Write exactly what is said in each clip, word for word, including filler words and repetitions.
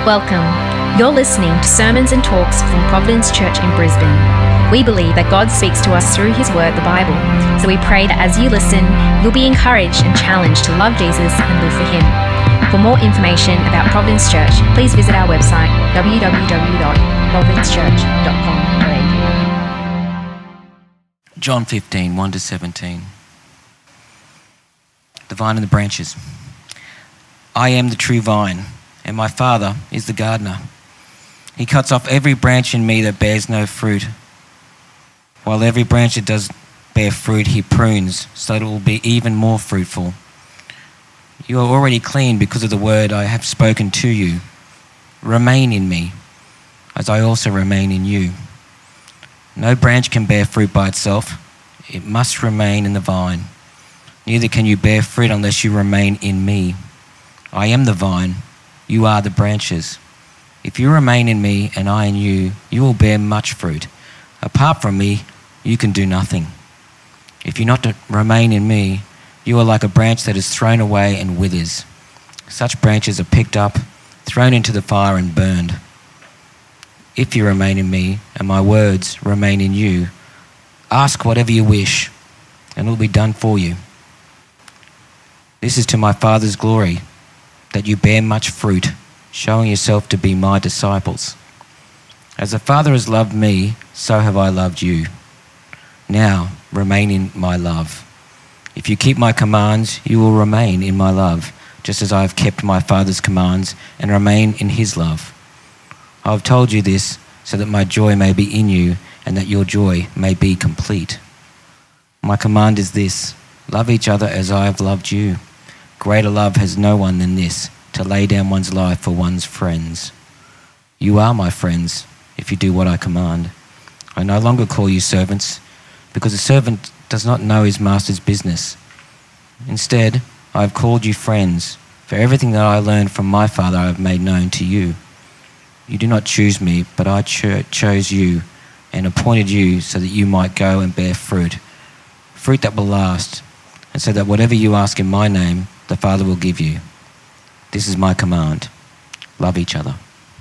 Welcome. You're listening to sermons and talks from Providence Church in Brisbane. We believe that God speaks to us through his word, the Bible. So we pray that as you listen, you'll be encouraged and challenged to love Jesus and live for him. For more information about Providence Church, please visit our website, w w w dot providence church dot com dot a u. John fifteen, one to seventeen. The vine and the branches. I am the true vine, and my Father is the gardener. He cuts off every branch in me that bears no fruit, while every branch that does bear fruit he prunes, so that it will be even more fruitful. You are already clean because of the word I have spoken to you. Remain in me, as I also remain in you. No branch can bear fruit by itself. It must remain in the vine. Neither can you bear fruit unless you remain in me. I am the vine, you are the branches. If you remain in me and I in you, you will bear much fruit. Apart from me, you can do nothing. If you not remain in me, you are like a branch that is thrown away and withers. Such branches are picked up, thrown into the fire and burned. If you remain in me and my words remain in you, ask whatever you wish, and it will be done for you. This is to my Father's glory, that you bear much fruit, showing yourself to be my disciples. As the Father has loved me, so have I loved you. Now remain in my love. If you keep my commands, you will remain in my love, just as I have kept my Father's commands and remain in his love. I have told you this so that my joy may be in you and that your joy may be complete. My command is this: love each other as I have loved you. Greater love has no one than this, to lay down one's life for one's friends. You are my friends if you do what I command. I no longer call you servants, because a servant does not know his master's business. Instead, I have called you friends, for everything that I learned from my Father I have made known to you. You do not choose me, but I cho- chose you and appointed you so that you might go and bear fruit, fruit that will last, and so that whatever you ask in my name, the Father will give you. This is my command: love each other.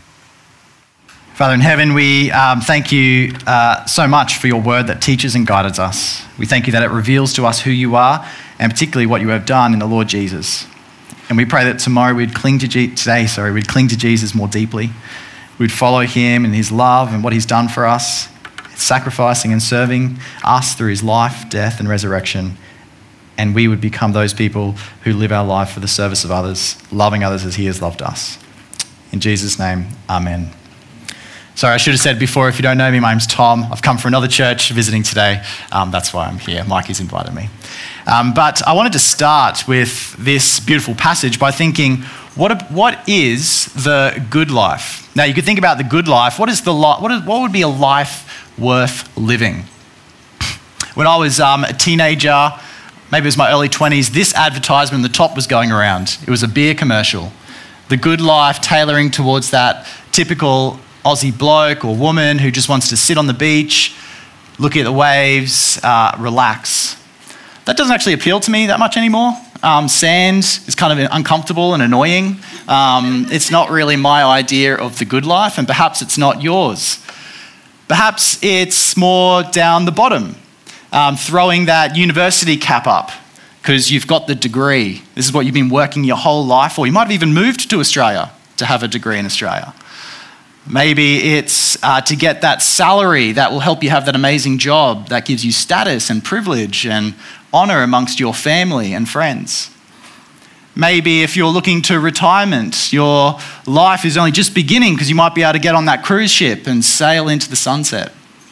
Father in heaven, we um, thank you uh, so much for your word that teaches and guides us. We thank you that it reveals to us who you are, and particularly what you have done in the Lord Jesus. And we pray that tomorrow we'd cling to Je- today, sorry, we'd cling to Jesus more deeply. We'd follow him in his love and what he's done for us, sacrificing and serving us through his life, death, and resurrection. And we would become those people who live our life for the service of others, loving others as he has loved us. In Jesus' name, amen. Sorry, I should have said before, if you don't know me, my name's Tom. I've come from another church visiting today. Um, that's why I'm here. Mikey's invited me. Um, but I wanted to start with this beautiful passage by thinking, what what is the good life? Now, you could think about the good life. What is the li- what, is, what would be a life worth living? When I was um, a teenager, maybe it was my early twenties, this advertisement in the top was going around. It was a beer commercial. The good life, tailoring towards that typical Aussie bloke or woman who just wants to sit on the beach, look at the waves, uh, relax. That doesn't actually appeal to me that much anymore. Um, sand is kind of uncomfortable and annoying. Um, it's not really my idea of the good life, and perhaps it's not yours. Perhaps it's more down the bottom. Um, throwing that university cap up because you've got the degree. This is what you've been working your whole life for. You might have even moved to Australia to have a degree in Australia. Maybe it's uh, to get that salary that will help you have that amazing job that gives you status and privilege and honour amongst your family and friends. Maybe if you're looking to retirement, your life is only just beginning because you might be able to get on that cruise ship and sail into the sunset.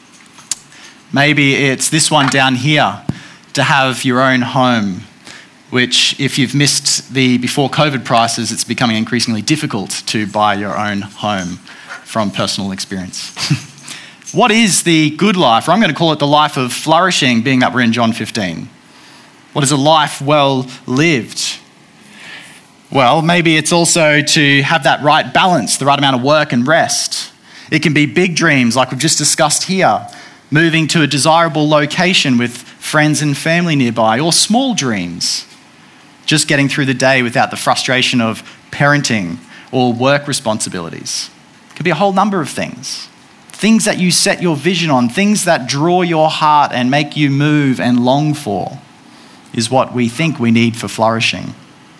Maybe it's this one down here, to have your own home, which if you've missed the before COVID prices, it's becoming increasingly difficult to buy your own home from personal experience. What is the good life? Or I'm going to call it the life of flourishing, being that we're in John fifteen. What is a life well lived? Well, maybe it's also to have that right balance, the right amount of work and rest. It can be big dreams like we've just discussed here, moving to a desirable location with friends and family nearby, or small dreams, just getting through the day without the frustration of parenting or work responsibilities. It could be a whole number of things. Things that you set your vision on, things that draw your heart and make you move and long for, is what we think we need for flourishing.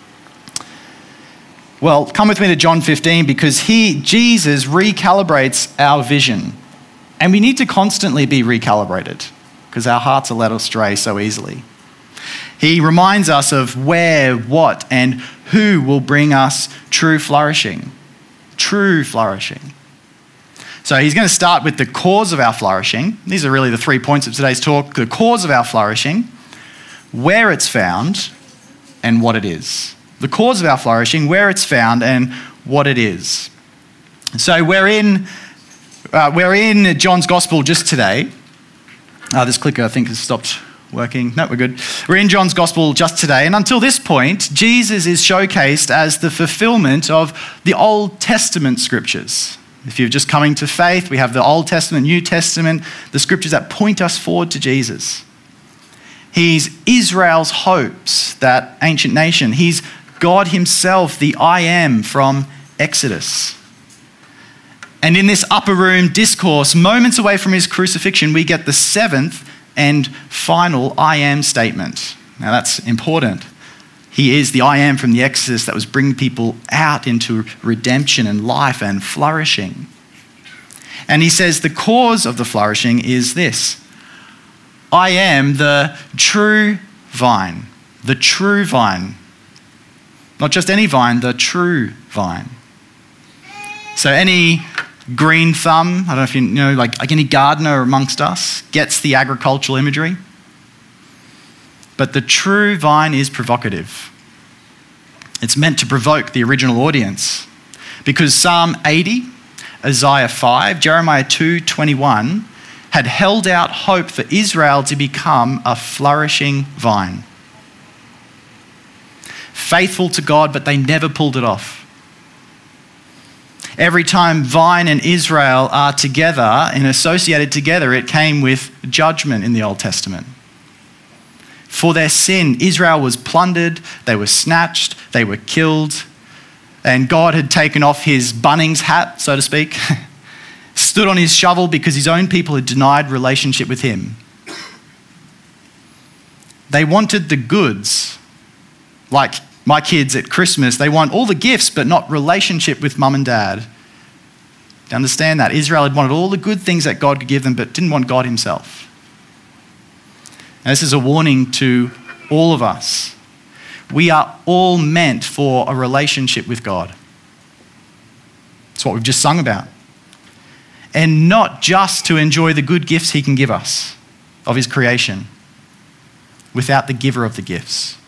Well, come with me to John fifteen, because he, Jesus, recalibrates our vision. And we need to constantly be recalibrated because our hearts are led astray so easily. He reminds us of where, what, and who will bring us true flourishing. True flourishing. So he's going to start with the cause of our flourishing. These are really the three points of today's talk. The cause of our flourishing, where it's found, and what it is. The cause of our flourishing, where it's found, and what it is. So we're in, uh, we're in John's Gospel just today. Uh, this clicker, I think, has stopped working. No, we're good. We're in John's Gospel just today. And until this point, Jesus is showcased as the fulfillment of the Old Testament scriptures. If you're just coming to faith, we have the Old Testament, New Testament, the scriptures that point us forward to Jesus. He's Israel's hopes, that ancient nation. He's God himself, the I Am from Exodus. And in this upper room discourse, moments away from his crucifixion, we get the seventh and final I Am statement. Now that's important. He is the I Am from the Exodus that was bringing people out into redemption and life and flourishing. And he says the cause of the flourishing is this: I am the true vine. The true vine. Not just any vine, the true vine. So any green thumb, I don't know if you know, like, like any gardener amongst us gets the agricultural imagery. But the true vine is provocative. It's meant to provoke the original audience. Because Psalm eighty, Isaiah five, Jeremiah two twenty-one had held out hope for Israel to become a flourishing vine. Faithful to God, but they never pulled it off. Every time vine and Israel are together and associated together, it came with judgment in the Old Testament. For their sin, Israel was plundered, they were snatched, they were killed, and God had taken off his Bunnings hat, so to speak, stood on his shovel because his own people had denied relationship with him. They wanted the goods, like my kids at Christmas. They want all the gifts, but not relationship with mum and dad. You understand that? Israel had wanted all the good things that God could give them, but didn't want God himself. And this is a warning to all of us. We are all meant for a relationship with God. It's what we've just sung about. And not just to enjoy the good gifts he can give us of his creation without the giver of the gifts.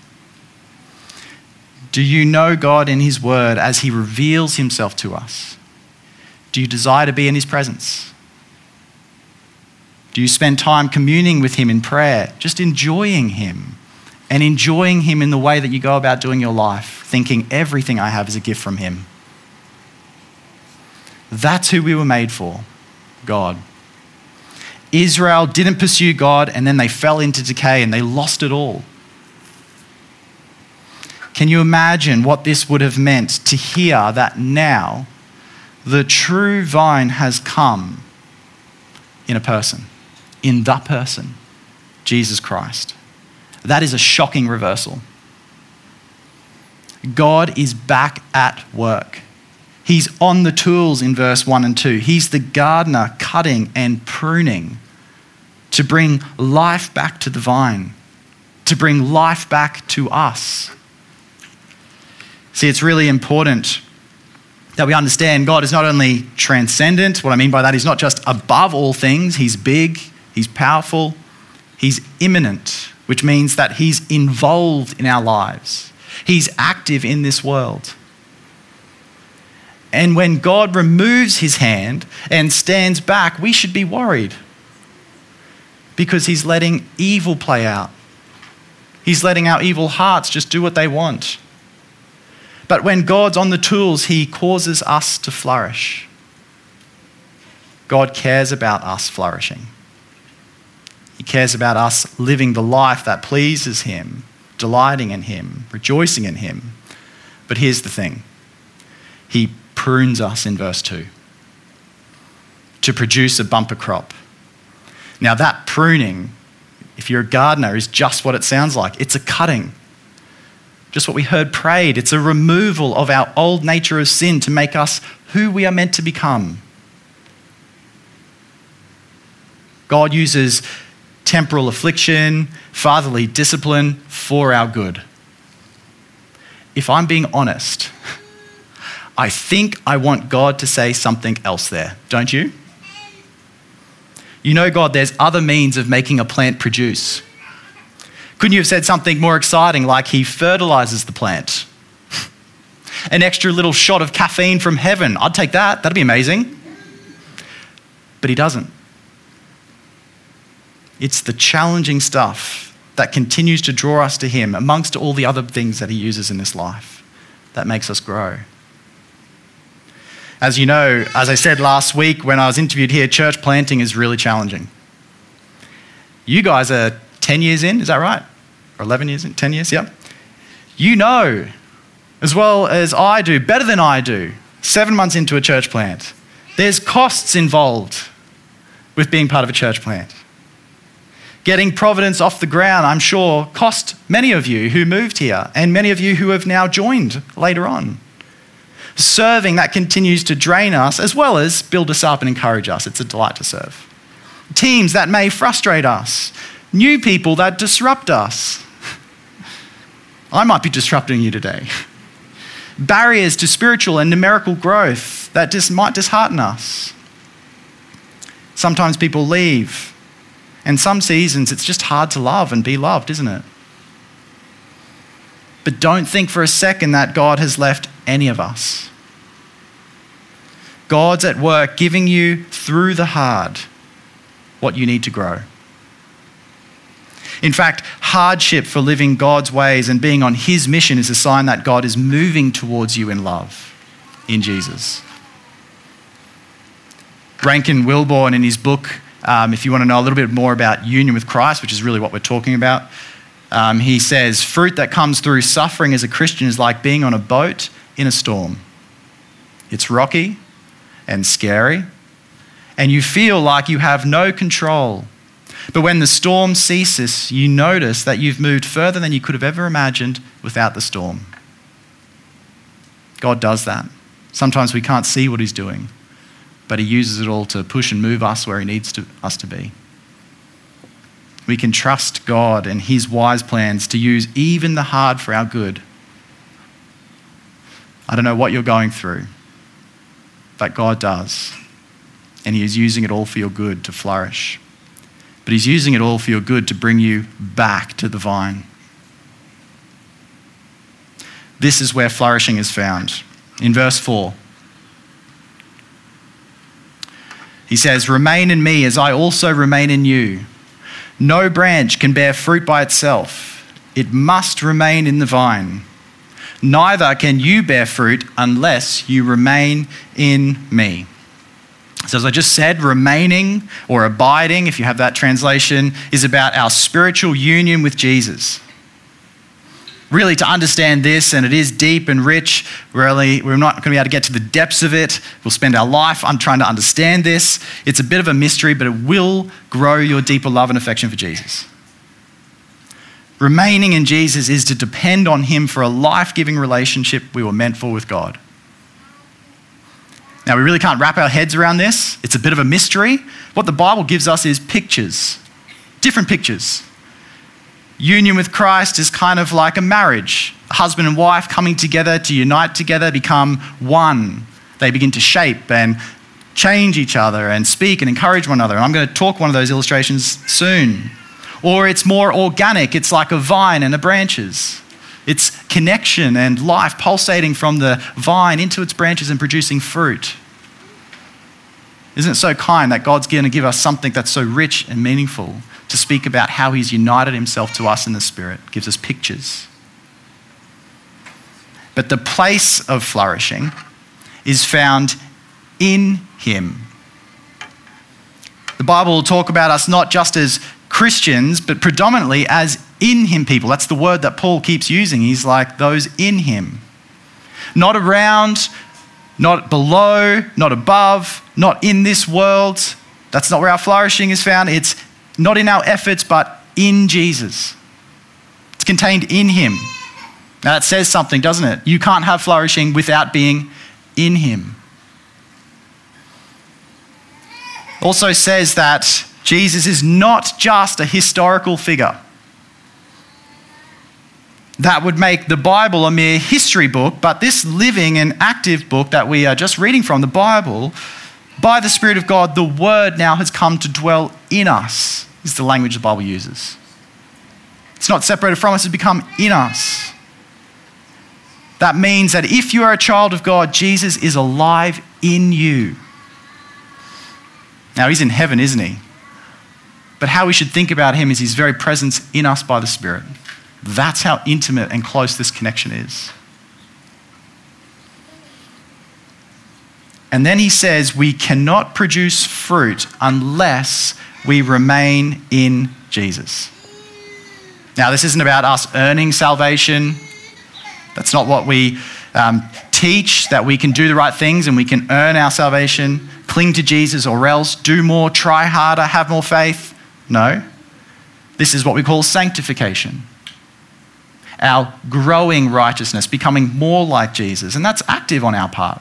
Do you know God in his word as he reveals himself to us? Do you desire to be in his presence? Do you spend time communing with him in prayer, just enjoying him and enjoying him in the way that you go about doing your life, thinking everything I have is a gift from him? That's who we were made for, God. Israel didn't pursue God, and then they fell into decay and they lost it all. Can you imagine what this would have meant to hear that now the true vine has come in a person, in the person, Jesus Christ? That is a shocking reversal. God is back at work. He's on the tools in verse one and two. He's the gardener cutting and pruning to bring life back to the vine, to bring life back to us. See, it's really important that we understand God is not only transcendent. What I mean by that, he's not just above all things. He's big, he's powerful, he's immanent, which means that he's involved in our lives. He's active in this world. And when God removes his hand and stands back, we should be worried because he's letting evil play out. He's letting our evil hearts just do what they want. But when God's on the tools, he causes us to flourish. God cares about us flourishing. He cares about us living the life that pleases him, delighting in him, rejoicing in him. But here's the thing. he prunes us in verse two to produce a bumper crop. Now that pruning, if you're a gardener, is just what it sounds like. It's a cutting. Just what we heard prayed. It's a removal of our old nature of sin to make us who we are meant to become. God uses temporal affliction, fatherly discipline for our good. If I'm being honest, I think I want God to say something else there, don't you? You know, God, there's other means of making a plant produce. Couldn't you have said something more exciting, like he fertilizes the plant? An extra little shot of caffeine from heaven. I'd take that. That'd be amazing. But he doesn't. It's the challenging stuff that continues to draw us to him amongst all the other things that he uses in this life that makes us grow. As you know, as I said last week when I was interviewed here, church planting is really challenging. You guys are ten years in, is that right? Or eleven years in, ten years, yep. You know, as well as I do, better than I do, seven months into a church plant, there's costs involved with being part of a church plant. Getting Providence off the ground, I'm sure, cost many of you who moved here and many of you who have now joined later on. Serving that continues to drain us as well as build us up and encourage us. It's a delight to serve. Teams that may frustrate us. New people that disrupt us. I might be disrupting you today. Barriers to spiritual and numerical growth that just might dishearten us. Sometimes people leave. And some seasons it's just hard to love and be loved, isn't it? But don't think for a second that God has left any of us. God's at work giving you through the hard what you need to grow. In fact, hardship for living God's ways and being on his mission is a sign that God is moving towards you in love in Jesus. Rankin Wilborn in his book, um, if you want to know a little bit more about union with Christ, which is really what we're talking about, um, he says, fruit that comes through suffering as a Christian is like being on a boat in a storm. It's rocky and scary, and you feel like you have no control. But when the storm ceases, you notice that you've moved further than you could have ever imagined without the storm. God does that. Sometimes we can't see what he's doing, but he uses it all to push and move us where he needs to, us to be. We can trust God and his wise plans to use even the hard for our good. I don't know what you're going through, but God does. And he is using it all for your good to flourish. But he's using it all for your good to bring you back to the vine. This is where flourishing is found. In verse four, he says, remain in me as I also remain in you. No branch can bear fruit by itself. It must remain in the vine. Neither can you bear fruit unless you remain in me. So as I just said, remaining or abiding, if you have that translation, is about our spiritual union with Jesus. Really, to understand this, and it is deep and rich, really, we're not going to be able to get to the depths of it. We'll spend our life on trying to understand this. It's a bit of a mystery, but it will grow your deeper love and affection for Jesus. Remaining in Jesus is to depend on him for a life-giving relationship we were meant for with God. Now, we really can't wrap our heads around this. It's a bit of a mystery. What the Bible gives us is pictures, different pictures. Union with Christ is kind of like a marriage. A husband and wife coming together to unite together, become one. They begin to shape and change each other and speak and encourage one another. And I'm going to talk one of those illustrations soon. Or it's more organic. It's like a vine and the branches. It's connection and life pulsating from the vine into its branches and producing fruit. Isn't it so kind that God's going to give us something that's so rich and meaningful to speak about how he's united himself to us in the Spirit? Gives us pictures. But the place of flourishing is found in him. The Bible will talk about us not just as Christians, but predominantly as in him people. That's the word that Paul keeps using. He's like those in him. Not around, not below, not above, not in this world. That's not where our flourishing is found. It's not in our efforts, but in Jesus. It's contained in him. Now that says something, doesn't it? You can't have flourishing without being in him. Also says that Jesus is not just a historical figure. That would make the Bible a mere history book, but this living and active book that we are just reading from, the Bible, by the Spirit of God, the Word now has come to dwell in us, is the language the Bible uses. It's not separated from us, it's become in us. That means that if you are a child of God, Jesus is alive in you. Now, he's in heaven, isn't he? But how we should think about him is his very presence in us by the Spirit. That's how intimate and close this connection is. And then he says we cannot produce fruit unless we remain in Jesus. Now, this isn't about us earning salvation. That's not what we um, teach, that we can do the right things and we can earn our salvation, cling to Jesus or else, do more, try harder, have more faith. No. This is what we call sanctification. Our growing righteousness, becoming more like Jesus. And that's active on our part.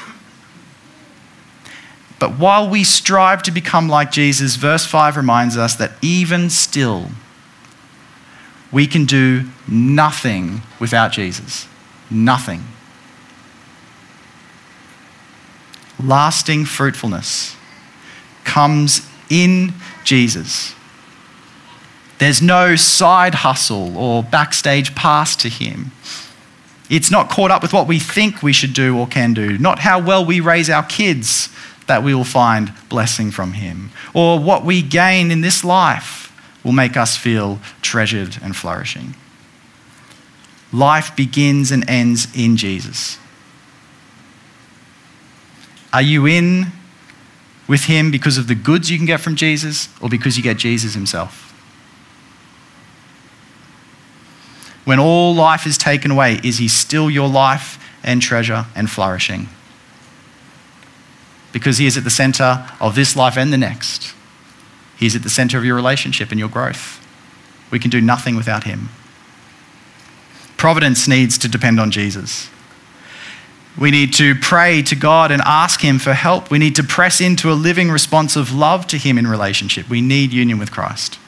But while we strive to become like Jesus, verse five reminds us that even still, we can do nothing without Jesus. Nothing. Lasting fruitfulness comes in Jesus. There's no side hustle or backstage pass to him. It's not caught up with what we think we should do or can do, not how well we raise our kids that we will find blessing from him, or what we gain in this life will make us feel treasured and flourishing. Life begins and ends in Jesus. Are you in with him because of the goods you can get from Jesus or because you get Jesus himself? When all life is taken away, is he still your life and treasure and flourishing? Because he is at the center of this life and the next. He is at the center of your relationship and your growth. We can do nothing without him. Providence needs to depend on Jesus. We need to pray to God and ask him for help. We need to press into a living response of love to him in relationship. We need union with Christ.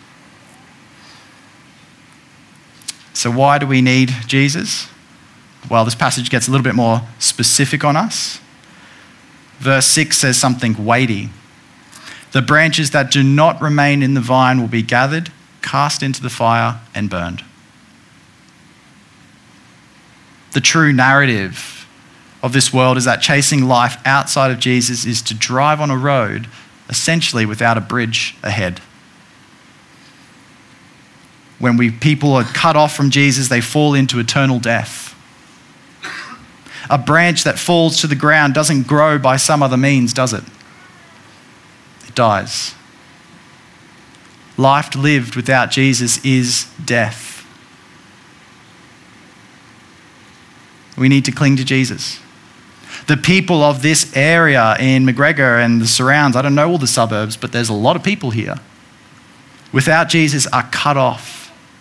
So why do we need Jesus? Well, this passage gets a little bit more specific on us. Verse six says something weighty. The branches that do not remain in the vine will be gathered, cast into the fire, and burned. The true narrative of this world is that chasing life outside of Jesus is to drive on a road essentially without a bridge ahead. When we people are cut off from Jesus, they fall into eternal death. A branch that falls to the ground doesn't grow by some other means, does it? It dies. Life lived without Jesus is death. We need to cling to Jesus. The people of this area in McGregor and the surrounds, I don't know all the suburbs, but there's a lot of people here, without Jesus are cut off.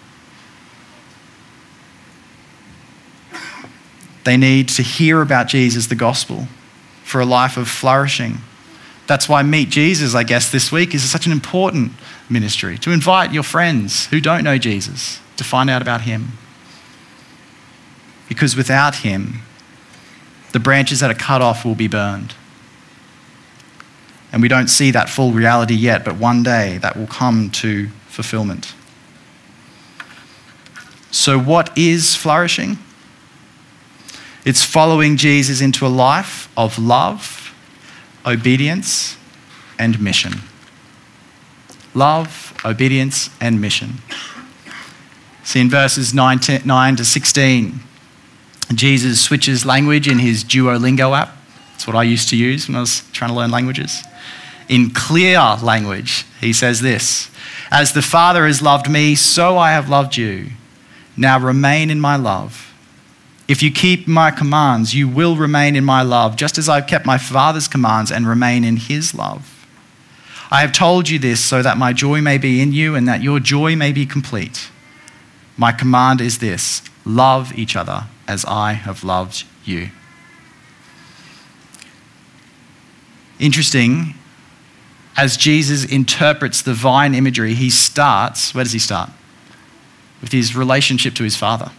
They need to hear about Jesus, the gospel, for a life of flourishing. That's why Meet Jesus, I guess, this week is such an important ministry, to invite your friends who don't know Jesus to find out about him. Because without him, the branches that are cut off will be burned. And we don't see that full reality yet, but one day that will come to fulfillment. So what is flourishing? It's following Jesus into a life of love, obedience, and mission. Love, obedience, and mission. See in verses nine to sixteen, Jesus switches language in his Duolingo app. That's what I used to use when I was trying to learn languages. In clear language, he says this: "As the Father has loved me, so I have loved you. Now remain in my love. If you keep my commands, you will remain in my love, just as I've kept my Father's commands and remain in his love. I have told you this so that my joy may be in you and that your joy may be complete. My command is this: love each other as I have loved you. Interesting, as Jesus interprets the vine imagery, he starts, where does he start? With his relationship to his Father.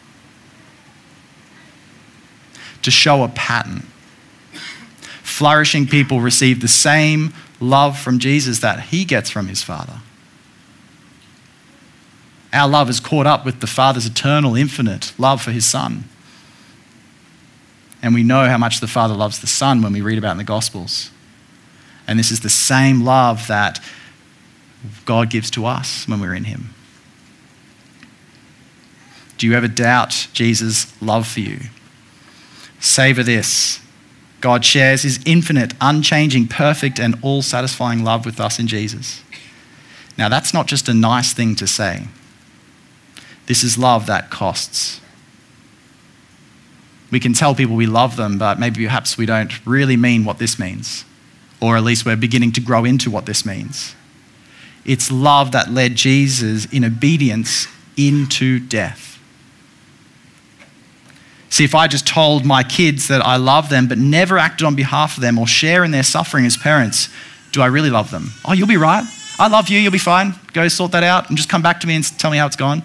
To show a pattern. Flourishing people receive the same love from Jesus that he gets from his Father. Our love is caught up with the Father's eternal, infinite love for his Son. And we know how much the Father loves the Son when we read about it in the Gospels. And this is the same love that God gives to us when we're in him. Do you ever doubt Jesus' love for you? Savor this. God shares his infinite, unchanging, perfect, and all-satisfying love with us in Jesus. Now, that's not just a nice thing to say. This is love that costs. We can tell people we love them, but maybe perhaps we don't really mean what this means. Or at least we're beginning to grow into what this means. It's love that led Jesus in obedience into death. See, if I just told my kids that I love them but never acted on behalf of them or share in their suffering as parents, do I really love them? Oh, you'll be right. I love you. You'll be fine. Go sort that out and just come back to me and tell me how it's gone.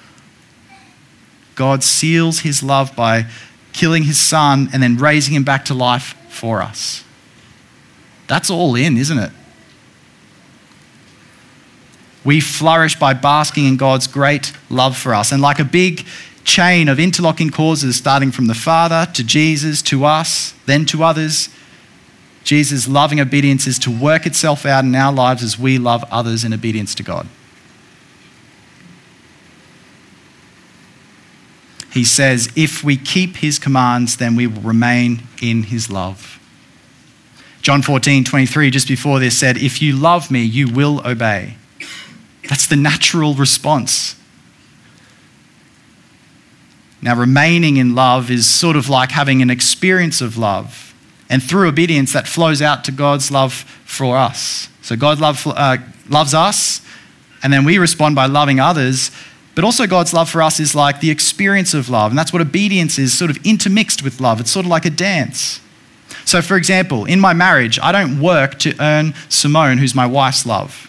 God seals his love by killing his Son and then raising him back to life for us. That's all in, isn't it? We flourish by basking in God's great love for us. And like a big chain of interlocking causes starting from the Father to Jesus to us, then to others, Jesus' loving obedience is to work itself out in our lives as we love others in obedience to God. He says, if we keep his commands, then we will remain in his love. John fourteen twenty-three, just before this, said, if you love me, you will obey. That's the natural response. Now, remaining in love is sort of like having an experience of love. And through obedience, that flows out to God's love for us. So God love, uh, loves us, and then we respond by loving others. But also God's love for us is like the experience of love. And that's what obedience is, sort of intermixed with love. It's sort of like a dance. So for example, in my marriage, I don't work to earn Simone, who's my wife's love.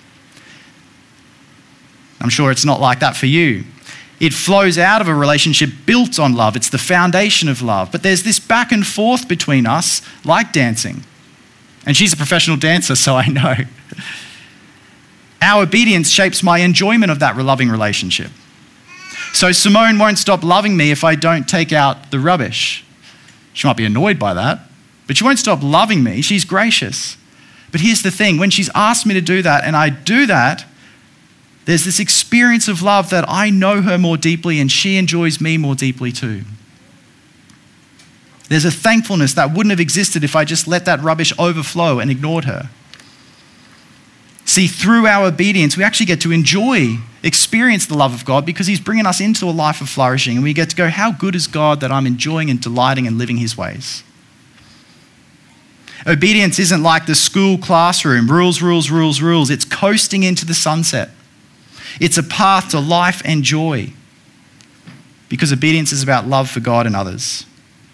I'm sure it's not like that for you. It flows out of a relationship built on love. It's the foundation of love. But there's this back and forth between us, like dancing. And she's a professional dancer, so I know. Our obedience shapes my enjoyment of that loving relationship. So Simone won't stop loving me if I don't take out the rubbish. She might be annoyed by that, but she won't stop loving me. She's gracious. But here's the thing, when she's asked me to do that and I do that, there's this experience of love that I know her more deeply and she enjoys me more deeply too. There's a thankfulness that wouldn't have existed if I just let that rubbish overflow and ignored her. See, through our obedience, we actually get to enjoy, experience the love of God because he's bringing us into a life of flourishing, and we get to go, how good is God that I'm enjoying and delighting and living his ways? Obedience isn't like the school classroom, rules, rules, rules, rules. It's coasting into the sunset. It's a path to life and joy because obedience is about love for God and others.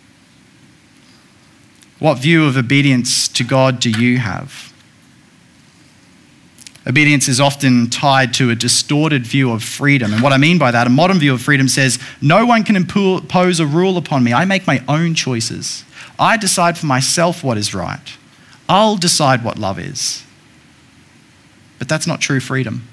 What view of obedience to God do you have? Obedience is often tied to a distorted view of freedom. And what I mean by that, a modern view of freedom says, no one can impose a rule upon me. I make my own choices. I decide for myself what is right. I'll decide what love is. But that's not true freedom.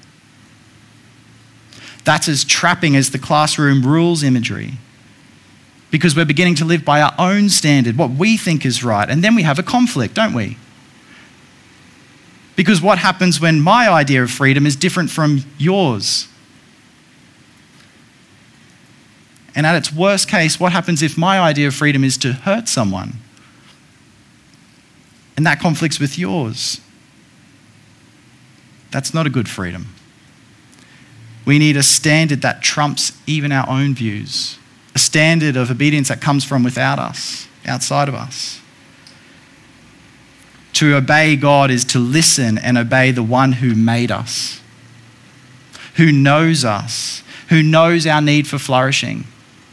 That's as trapping as the classroom rules imagery. Because we're beginning to live by our own standard, what we think is right. And then we have a conflict, don't we? Because what happens when my idea of freedom is different from yours? And at its worst case, what happens if my idea of freedom is to hurt someone? And that conflicts with yours. That's not a good freedom. We need a standard that trumps even our own views. a standard of obedience that comes from without us, outside of us. To obey God is to listen and obey the one who made us, who knows us, who knows our need for flourishing.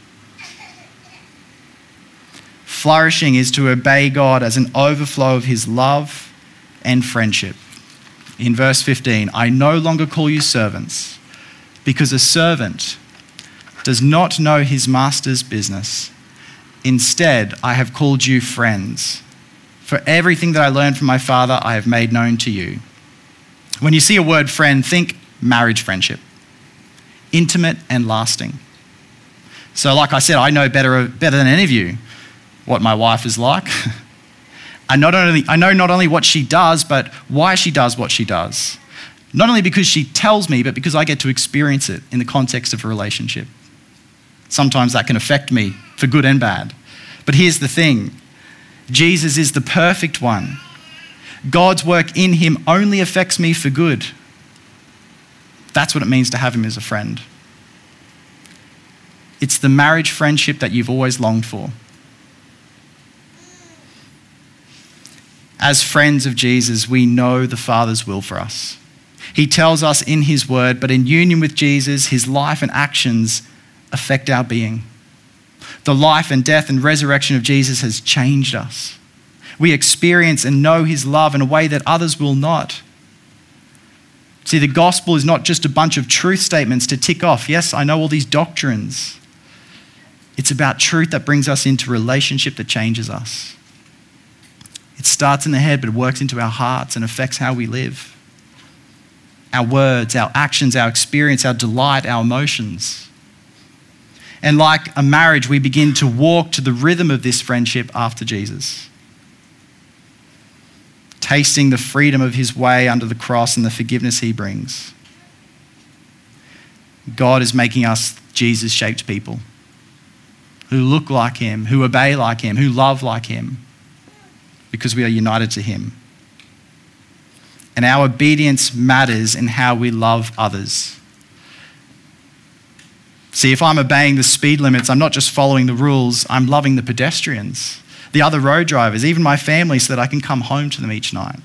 Flourishing is to obey God as an overflow of his love and friendship. In verse fifteen, I no longer call you servants, because a servant does not know his master's business. Instead, I have called you friends. For everything that I learned from my Father, I have made known to you. When you see a word friend, think marriage friendship. Intimate and lasting. So like I said, I know better, better than any of you what my wife is like. I, not only, I know not only what she does, but why she does what she does. Not only because she tells me, but because I get to experience it in the context of a relationship. Sometimes that can affect me for good and bad. But here's the thing. Jesus is the perfect one. God's work in him only affects me for good. That's what it means to have him as a friend. It's the marriage friendship that you've always longed for. As friends of Jesus, we know the Father's will for us. He tells us in his word, but in union with Jesus, his life and actions affect our being. The life and death and resurrection of Jesus has changed us. We experience and know his love in a way that others will not. See, the gospel is not just a bunch of truth statements to tick off. Yes, I know all these doctrines. It's about truth that brings us into relationship that changes us. It starts in the head, but it works into our hearts and affects how we live. Our words, our actions, our experience, our delight, our emotions. And like a marriage, we begin to walk to the rhythm of this friendship after Jesus. Tasting the freedom of his way under the cross and the forgiveness he brings. God is making us Jesus-shaped people who look like him, who obey like him, who love like him, because we are united to him. And our obedience matters in how we love others. See, if I'm obeying the speed limits, I'm not just following the rules, I'm loving the pedestrians, the other road drivers, even my family, so that I can come home to them each night.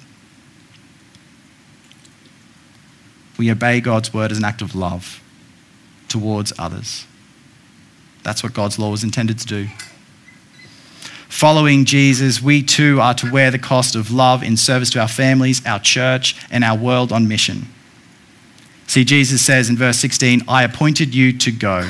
We obey God's word as an act of love towards others. That's what God's law was intended to do. Following Jesus, we too are to wear the cost of love in service to our families, our church, and our world on mission. See, Jesus says in verse sixteen, I appointed you to go.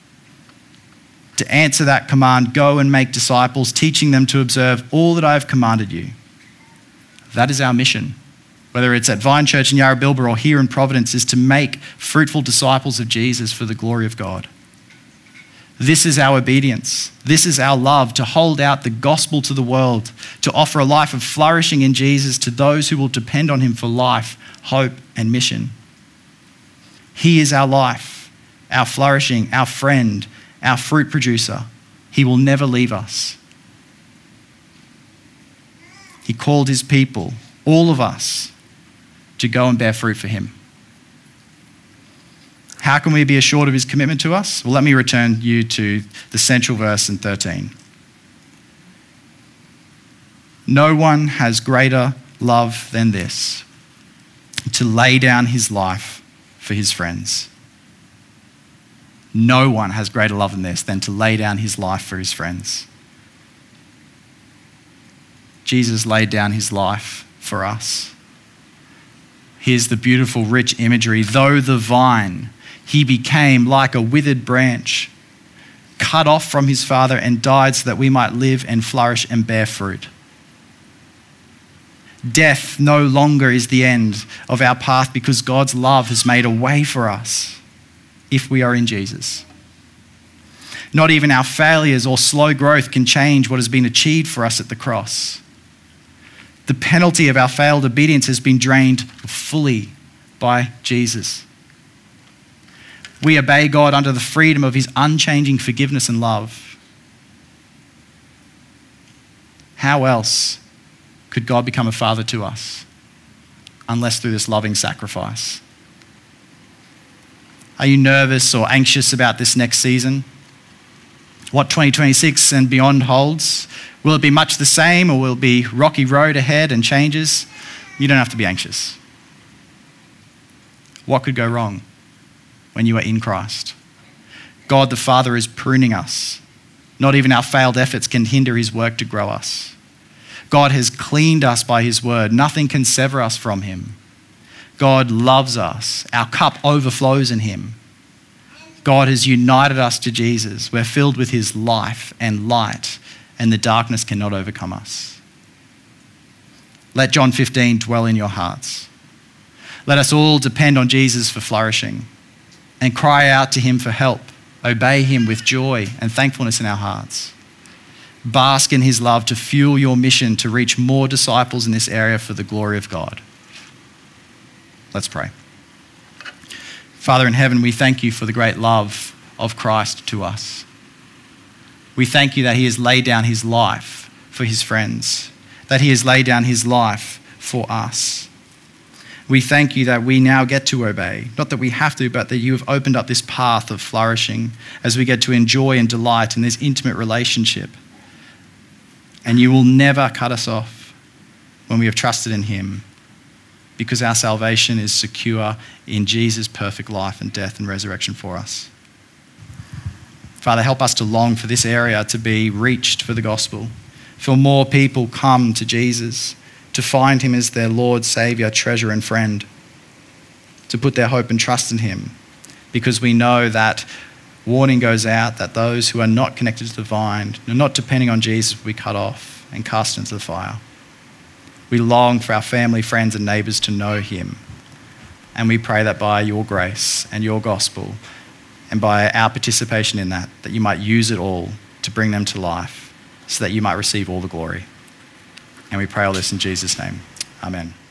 To answer that command, go and make disciples, teaching them to observe all that I have commanded you. That is our mission. Whether it's at Vine Church in Yarra Bilba or here in Providence, is to make fruitful disciples of Jesus for the glory of God. This is our obedience. This is our love, to hold out the gospel to the world, to offer a life of flourishing in Jesus to those who will depend on him for life, hope, and mission. He is our life, our flourishing, our friend, our fruit producer. He will never leave us. He called his people, all of us, to go and bear fruit for him. How can we be assured of his commitment to us? Well, let me return you to the central verse in thirteen. No one has greater love than this, to lay down his life for his friends. No one has greater love than this, than to lay down his life for his friends. Jesus laid down his life for us. Here's the beautiful, rich imagery. Though the vine, he became like a withered branch, cut off from his Father and died so that we might live and flourish and bear fruit. Death no longer is the end of our path because God's love has made a way for us if we are in Jesus. Not even our failures or slow growth can change what has been achieved for us at the cross. The penalty of our failed obedience has been drained fully by Jesus. We obey God under the freedom of his unchanging forgiveness and love. How else could God become a father to us unless through this loving sacrifice? Are you nervous or anxious about this next season? what twenty twenty-six and beyond holds. Will it be much the same, or will it be rocky road ahead and changes? You don't have to be anxious. What could go wrong when you are in Christ? God the Father is pruning us. Not even our failed efforts can hinder his work to grow us. God has cleaned us by his word. Nothing can sever us from him. God loves us. Our cup overflows in him. God has united us to Jesus. We're filled with his life and light, and the darkness cannot overcome us. Let John fifteen dwell in your hearts. Let us all depend on Jesus for flourishing and cry out to him for help. Obey him with joy and thankfulness in our hearts. Bask in his love to fuel your mission to reach more disciples in this area for the glory of God. Let's pray. Father in heaven, we thank you for the great love of Christ to us. We thank you that he has laid down his life for his friends, that he has laid down his life for us. We thank you that we now get to obey, not that we have to, but that you have opened up this path of flourishing as we get to enjoy and delight in this intimate relationship. And you will never cut us off when we have trusted in him, because our salvation is secure in Jesus' perfect life and death and resurrection for us. Father, help us to long for this area to be reached for the gospel, for more people come to Jesus, to find him as their Lord, Saviour, treasure and friend, to put their hope and trust in him, because we know that warning goes out that those who are not connected to the vine, not depending on Jesus, will be cut off and cast into the fire. We long for our family, friends and neighbours to know him, and we pray that by your grace and your gospel and by our participation in that, that you might use it all to bring them to life so that you might receive all the glory. And we pray all this in Jesus' name. Amen.